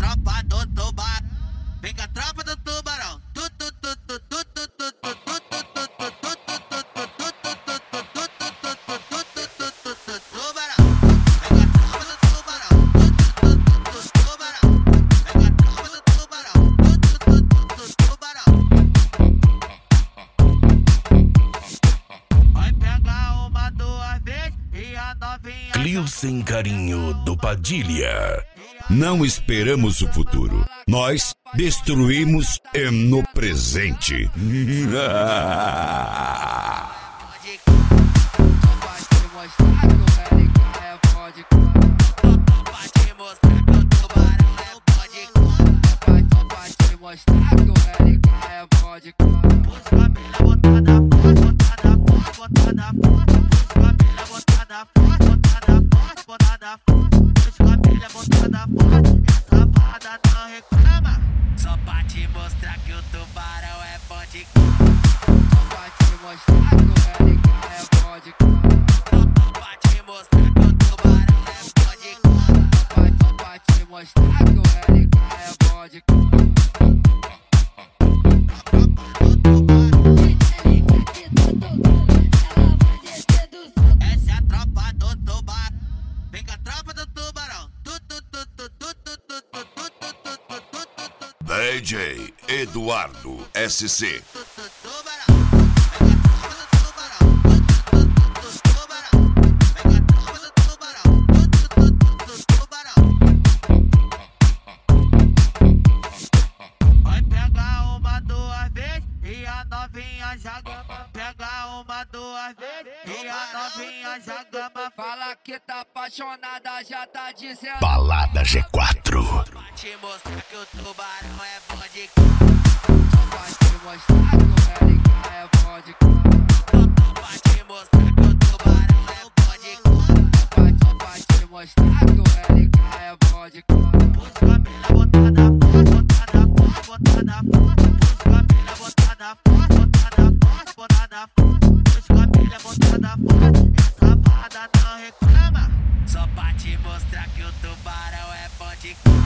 tropa do tubarão. Vem com a tropa do tubarão. Tu, tu, tu, tu, tu, tu, tu, tu, tu, tu, tu, tu, tu, Clio Carinho do Padilha. Não esperamos o futuro. Nós destruímos no presente. Só pra te mostrar que o tubarão é bom de Essa é a tropa do tubarão. Vem com a tropa do tubarão. DJ Eduardo SC. Vai pegar uma, duas vezes e a novinha já gama. Pega uma, duas vezes e a novinha já gama. Fala que tá apaixonada, já tá dizendo. Balada G4. Pra te mostrar que o tubarão é bom de Vai te mostrar que o Eric é bom de Pra te mostrar que o tubarão é bom de Vai te mostrar que o Eric é bom de Os cabelo botada forte, botada forte, botada forte. Os cabelo botada forte, botada forte, botada forte. Os cabelo botada forte, essa parada não reclama. Só pra te mostrar que o tubarão é bom de